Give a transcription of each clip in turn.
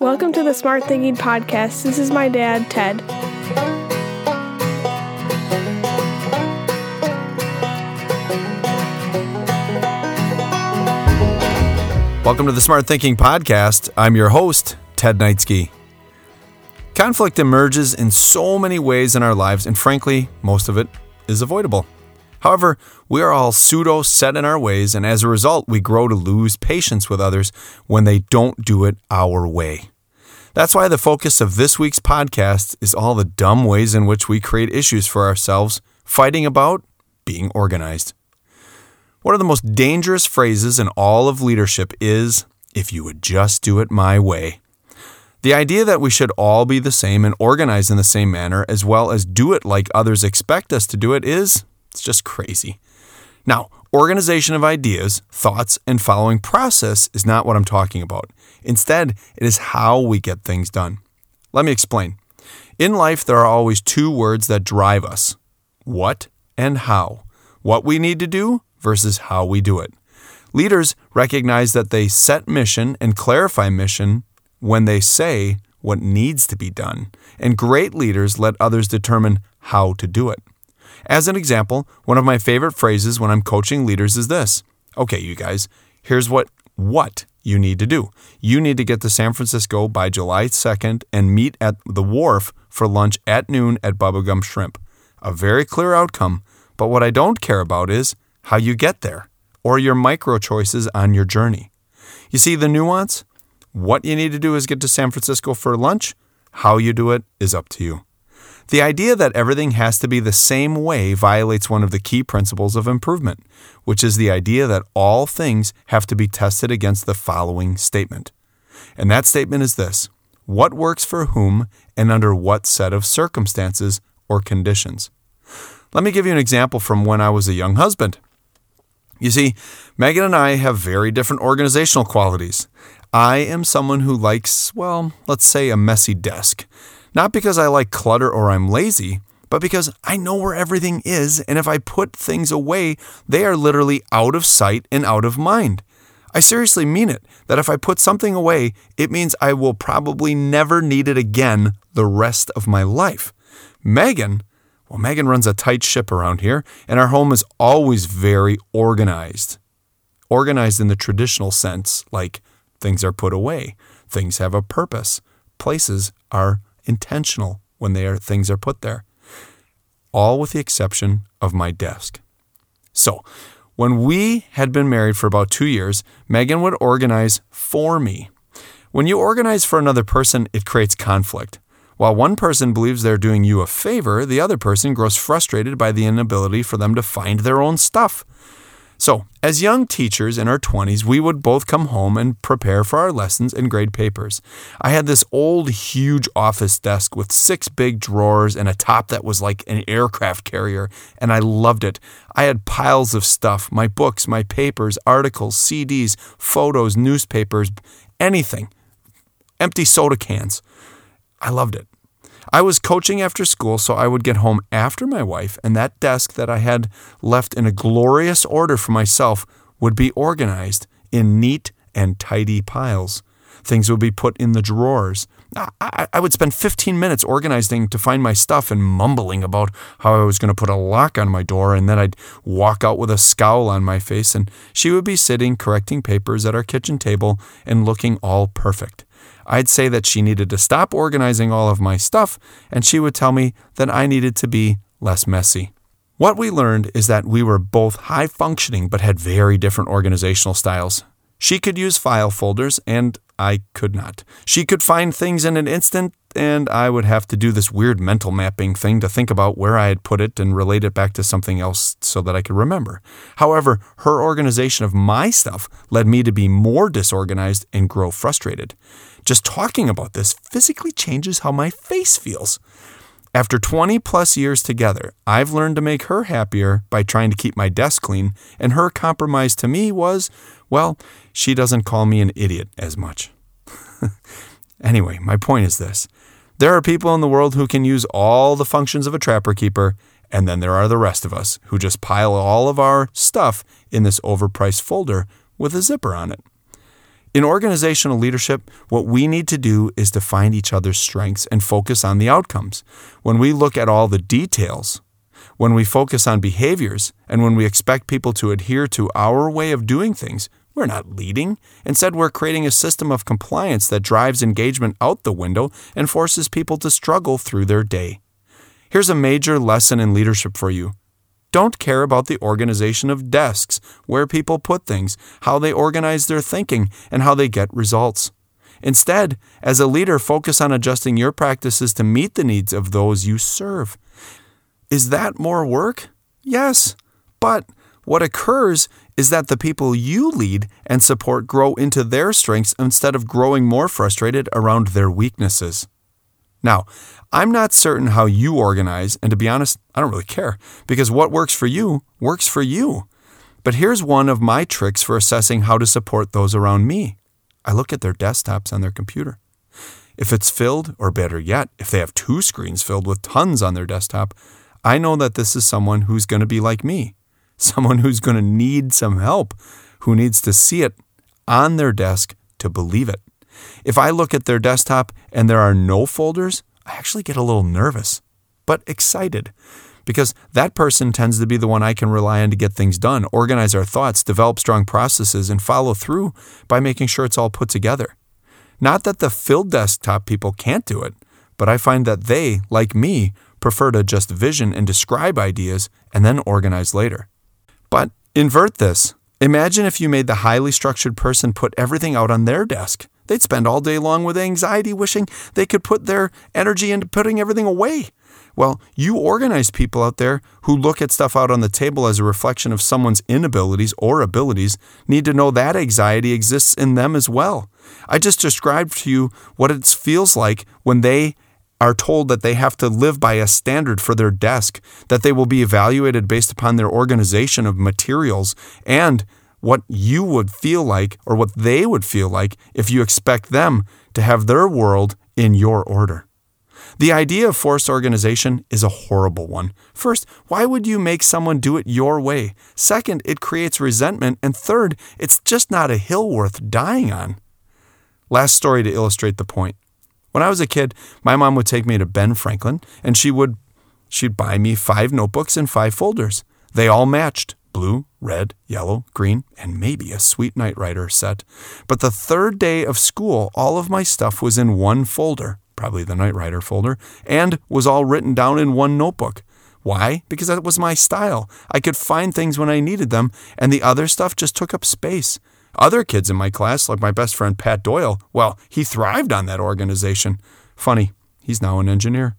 Welcome to the Smart Thinking Podcast. This is my dad, Ted. Welcome to the Smart Thinking Podcast. I'm your host, Ted Knightsky. Conflict emerges in so many ways in our lives, and frankly, most of it is avoidable. However, we are all pseudo-set in our ways, and as a result, we grow to lose patience with others when they don't do it our way. That's why the focus of this week's podcast is all the dumb ways in which we create issues for ourselves, fighting about being organized. One of the most dangerous phrases in all of leadership is, "If you would just do it my way." The idea that we should all be the same and organize in the same manner, as well as do it like others expect us to do it, it's just crazy. Now, organization of ideas, thoughts, and following process is not what I'm talking about. Instead, it is how we get things done. Let me explain. In life, there are always two words that drive us: what and how. What we need to do versus how we do it. Leaders recognize that they set mission and clarify mission when they say what needs to be done, and great leaders let others determine how to do it. As an example, one of my favorite phrases when I'm coaching leaders is this: "Okay, you guys, here's what you need to do. You need to get to San Francisco by July 2nd and meet at the wharf for lunch at noon at Bubba Gump Shrimp." A very clear outcome, but what I don't care about is how you get there, or your micro choices on your journey. You see the nuance? What you need to do is get to San Francisco for lunch. How you do it is up to you. The idea that everything has to be the same way violates one of the key principles of improvement, which is the idea that all things have to be tested against the following statement. And that statement is this: what works for whom and under what set of circumstances or conditions? Let me give you an example from when I was a young husband. You see, Megan and I have very different organizational qualities. I am someone who likes, let's say a messy desk. Not because I like clutter or I'm lazy, but because I know where everything is, and if I put things away, they are literally out of sight and out of mind. I seriously mean it, that if I put something away, it means I will probably never need it again the rest of my life. Megan runs a tight ship around here, and our home is always very organized. Organized in the traditional sense, like things are put away, things have a purpose, places are intentional when things are put there. All with the exception of my desk. So, when we had been married for about 2 years, Megan would organize for me. When you organize for another person, it creates conflict. While one person believes they're doing you a favor, the other person grows frustrated by the inability for them to find their own stuff. So, as young teachers in our 20s, we would both come home and prepare for our lessons and grade papers. I had this old, huge office desk with 6 big drawers and a top that was like an aircraft carrier, and I loved it. I had piles of stuff: my books, my papers, articles, CDs, photos, newspapers, anything. Empty soda cans. I loved it. I was coaching after school, so I would get home after my wife, and that desk that I had left in a glorious order for myself would be organized in neat and tidy piles. Things would be put in the drawers. I would spend 15 minutes organizing to find my stuff and mumbling about how I was going to put a lock on my door, and then I'd walk out with a scowl on my face, and she would be sitting correcting papers at our kitchen table and looking all perfect. I'd say that she needed to stop organizing all of my stuff, and she would tell me that I needed to be less messy. What we learned is that we were both high-functioning but had very different organizational styles. She could use file folders, and I could not. She could find things in an instant, and I would have to do this weird mental mapping thing to think about where I had put it and relate it back to something else so that I could remember. However, her organization of my stuff led me to be more disorganized and grow frustrated. Just talking about this physically changes how my face feels. After 20 plus years together, I've learned to make her happier by trying to keep my desk clean, and her compromise to me was, she doesn't call me an idiot as much. Anyway, my point is this. There are people in the world who can use all the functions of a trapper keeper, and then there are the rest of us who just pile all of our stuff in this overpriced folder with a zipper on it. In organizational leadership, what we need to do is to find each other's strengths and focus on the outcomes. When we look at all the details, when we focus on behaviors, and when we expect people to adhere to our way of doing things, we're not leading. Instead, we're creating a system of compliance that drives engagement out the window and forces people to struggle through their day. Here's a major lesson in leadership for you. Don't care about the organization of desks, where people put things, how they organize their thinking, and how they get results. Instead, as a leader, focus on adjusting your practices to meet the needs of those you serve. Is that more work? Yes, but what occurs is that the people you lead and support grow into their strengths instead of growing more frustrated around their weaknesses. Now, I'm not certain how you organize, and to be honest, I don't really care, because what works for you works for you. But here's one of my tricks for assessing how to support those around me. I look at their desktops on their computer. If it's filled, or better yet, if they have 2 screens filled with tons on their desktop, I know that this is someone who's going to be like me, someone who's going to need some help, who needs to see it on their desk to believe it. If I look at their desktop and there are no folders, I actually get a little nervous, but excited, because that person tends to be the one I can rely on to get things done, organize our thoughts, develop strong processes, and follow through by making sure it's all put together. Not that the filled desktop people can't do it, but I find that they, like me, prefer to just vision and describe ideas and then organize later. But invert this. Imagine if you made the highly structured person put everything out on their desk. They'd spend all day long with anxiety, wishing they could put their energy into putting everything away. Well, you organized people out there who look at stuff out on the table as a reflection of someone's inabilities or abilities need to know that anxiety exists in them as well. I just described to you what it feels like when they are told that they have to live by a standard for their desk, that they will be evaluated based upon their organization of materials, and what you would feel like, or what they would feel like, if you expect them to have their world in your order. The idea of forced organization is a horrible one. First, why would you make someone do it your way? Second, it creates resentment. And third, it's just not a hill worth dying on. Last story to illustrate the point. When I was a kid, my mom would take me to Ben Franklin, and she'd buy me 5 notebooks and 5 folders. They all matched. Blue, red, yellow, green, and maybe a sweet Knight Rider set. But the 3rd day of school, all of my stuff was in one folder, probably the Knight Rider folder, and was all written down in one notebook. Why? Because that was my style. I could find things when I needed them, and the other stuff just took up space. Other kids in my class, like my best friend Pat Doyle, well, he thrived on that organization. Funny, he's now an engineer.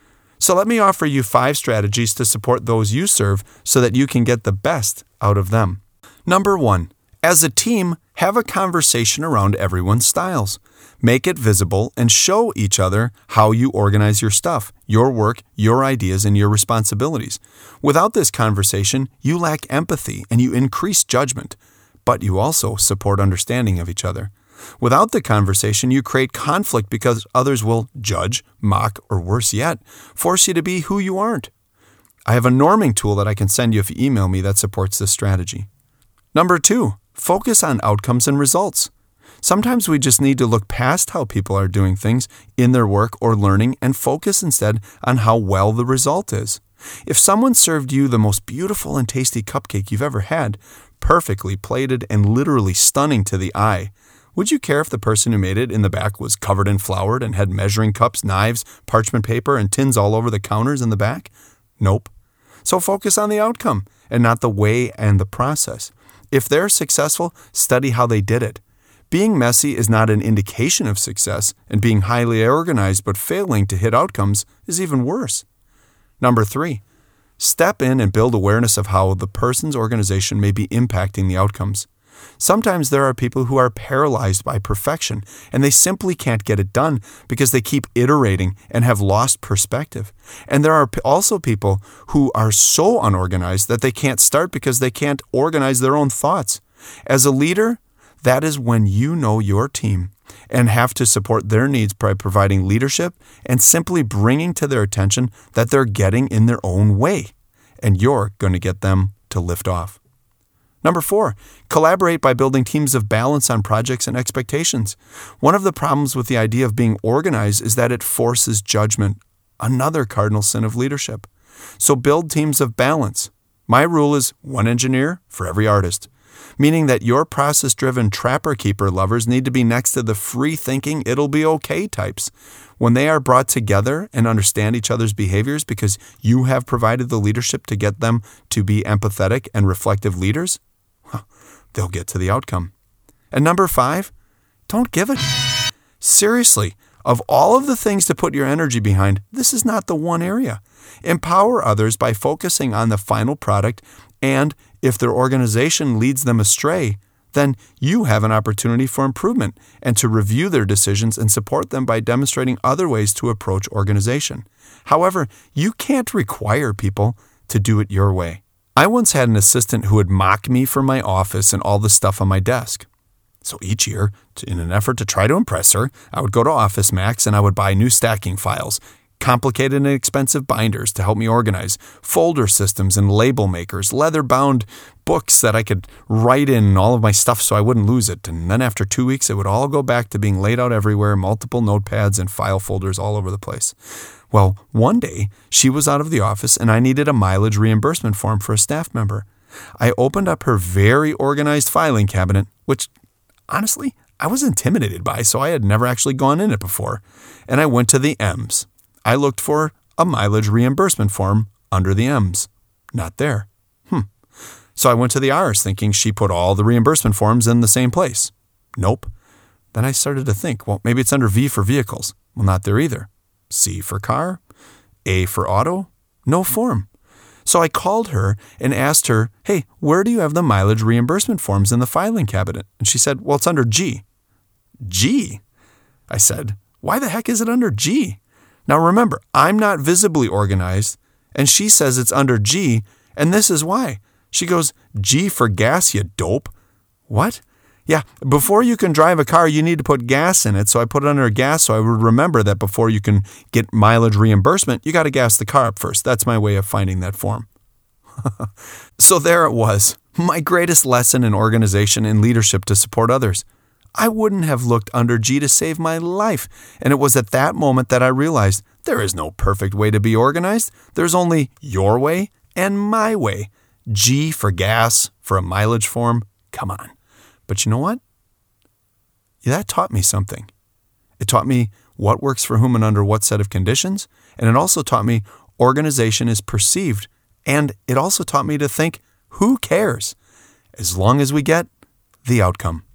So let me offer you 5 strategies to support those you serve so that you can get the best out of them. Number 1, as a team, have a conversation around everyone's styles. Make it visible and show each other how you organize your stuff, your work, your ideas, and your responsibilities. Without this conversation, you lack empathy and you increase judgment, but you also support understanding of each other. Without the conversation, you create conflict because others will judge, mock, or worse yet, force you to be who you aren't. I have a norming tool that I can send you if you email me that supports this strategy. Number 2, focus on outcomes and results. Sometimes we just need to look past how people are doing things in their work or learning and focus instead on how well the result is. If someone served you the most beautiful and tasty cupcake you've ever had, perfectly plated and literally stunning to the eye, would you care if the person who made it in the back was covered in flour and had measuring cups, knives, parchment paper, and tins all over the counters in the back? Nope. So focus on the outcome and not the way and the process. If they're successful, study how they did it. Being messy is not an indication of success, and being highly organized but failing to hit outcomes is even worse. Number 3, step in and build awareness of how the person's organization may be impacting the outcomes. Sometimes there are people who are paralyzed by perfection, and they simply can't get it done because they keep iterating and have lost perspective. And there are also people who are so unorganized that they can't start because they can't organize their own thoughts. As a leader, that is when you know your team and have to support their needs by providing leadership and simply bringing to their attention that they're getting in their own way, and you're going to get them to lift off. Number 4, collaborate by building teams of balance on projects and expectations. One of the problems with the idea of being organized is that it forces judgment, another cardinal sin of leadership. So build teams of balance. My rule is 1 engineer for every artist, meaning that your process-driven trapper-keeper lovers need to be next to the free-thinking, it'll-be-okay types. When they are brought together and understand each other's behaviors because you have provided the leadership to get them to be empathetic and reflective leaders, they'll get to the outcome. And number 5, don't give it. Seriously, of all of the things to put your energy behind, this is not the one area. Empower others by focusing on the final product, and if their organization leads them astray, then you have an opportunity for improvement and to review their decisions and support them by demonstrating other ways to approach organization. However, you can't require people to do it your way. I once had an assistant who would mock me for my office and all the stuff on my desk. So each year, in an effort to try to impress her, I would go to Office Max and I would buy new stacking files, complicated and expensive binders to help me organize, folder systems and label makers, leather-bound books that I could write in all of my stuff so I wouldn't lose it. And then after 2 weeks, it would all go back to being laid out everywhere, multiple notepads and file folders all over the place. Well, one day, she was out of the office and I needed a mileage reimbursement form for a staff member. I opened up her very organized filing cabinet, which, honestly, I was intimidated by, so I had never actually gone in it before. And I went to the M's. I looked for a mileage reimbursement form under the M's. Not there. So I went to the R's thinking she put all the reimbursement forms in the same place. Nope. Then I started to think, well, maybe it's under V for vehicles. Well, not there either. C for car, A for auto, no form. So I called her and asked her, hey, where do you have the mileage reimbursement forms in the filing cabinet? And she said, well, it's under G. G? I said, why the heck is it under G? Now remember, I'm not visibly organized, and she says it's under G, and this is why. She goes, G for gas, you dope. What? Yeah, before you can drive a car, you need to put gas in it, so I put it under gas so I would remember that before you can get mileage reimbursement, you got to gas the car up first. That's my way of finding that form. So there it was, my greatest lesson in organization and leadership to support others. I wouldn't have looked under G to save my life, and it was at that moment that I realized there is no perfect way to be organized. There's only your way and my way. G for gas, for a mileage form, come on. But you know what? That taught me something. It taught me what works for whom and under what set of conditions, and it also taught me organization is perceived, and it also taught me to think, who cares? As long as we get the outcome.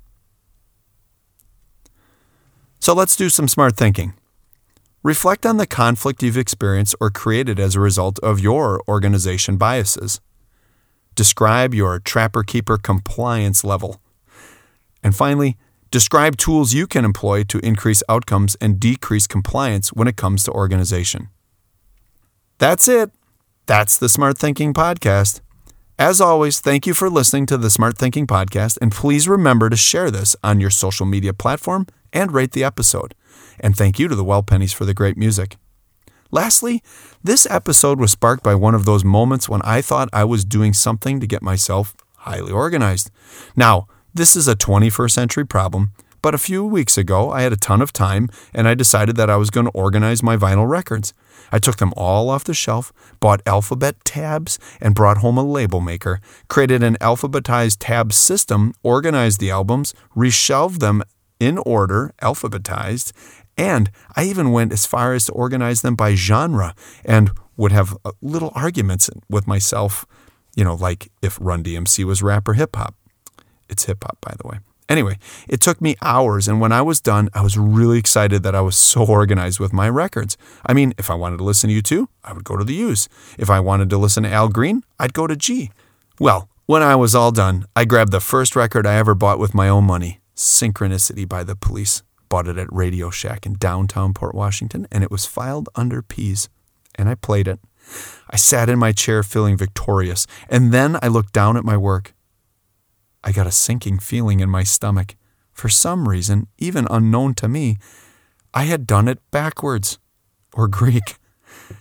So let's do some smart thinking. Reflect on the conflict you've experienced or created as a result of your organization biases. Describe your trapper-keeper compliance level. And finally, describe tools you can employ to increase outcomes and decrease compliance when it comes to organization. That's it. That's the Smart Thinking Podcast. As always, thank you for listening to the Smart Thinking Podcast, and please remember to share this on your social media platform and rate the episode. And thank you to the Well Pennies for the great music. Lastly, this episode was sparked by one of those moments when I thought I was doing something to get myself highly organized. Now, this is a 21st century problem, but a few weeks ago I had a ton of time and I decided that I was going to organize my vinyl records. I took them all off the shelf, bought alphabet tabs, and brought home a label maker, created an alphabetized tab system, organized the albums, reshelved them in order, alphabetized, and I even went as far as to organize them by genre and would have little arguments with myself, like if Run DMC was rap or hip-hop. It's hip-hop, by the way. Anyway, it took me hours, and when I was done, I was really excited that I was so organized with my records. I mean, if I wanted to listen to U2, I would go to the U's. If I wanted to listen to Al Green, I'd go to G. Well, when I was all done, I grabbed the first record I ever bought with my own money, Synchronicity by The Police. Bought it at Radio Shack in downtown Port Washington, and it was filed under P's. And I played it. I sat in my chair feeling victorious, and then I looked down at my work. I got a sinking feeling in my stomach. For some reason, even unknown to me, I had done it backwards, or Greek.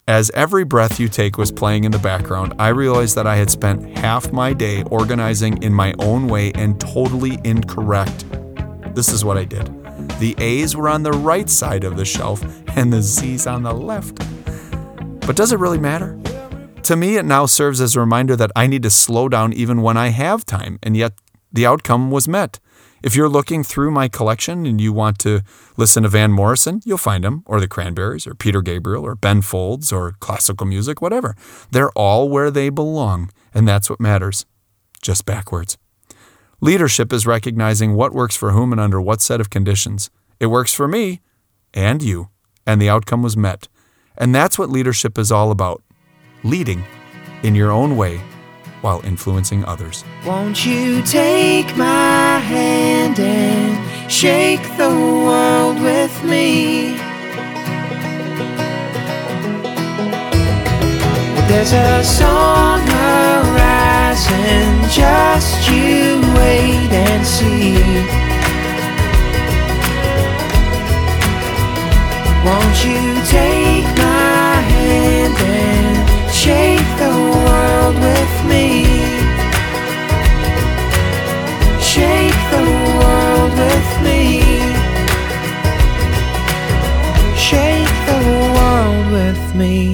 As every breath you take was playing in the background, I realized that I had spent half my day organizing in my own way and totally incorrect. This is what I did. The A's were on the right side of the shelf and the Z's on the left. But does it really matter? To me, it now serves as a reminder that I need to slow down even when I have time, and yet the outcome was met. If you're looking through my collection and you want to listen to Van Morrison, you'll find him, or the Cranberries, or Peter Gabriel, or Ben Folds, or classical music, whatever. They're all where they belong, and that's what matters. Just backwards. Leadership is recognizing what works for whom and under what set of conditions. It works for me and you, and the outcome was met. And that's what leadership is all about. Leading in your own way while influencing others. Won't you take my hand and shake the world with me? There's a song arising, just you wait and see. Won't you take my hand and shake the world with me? Shake the world with me. Shake the world with me.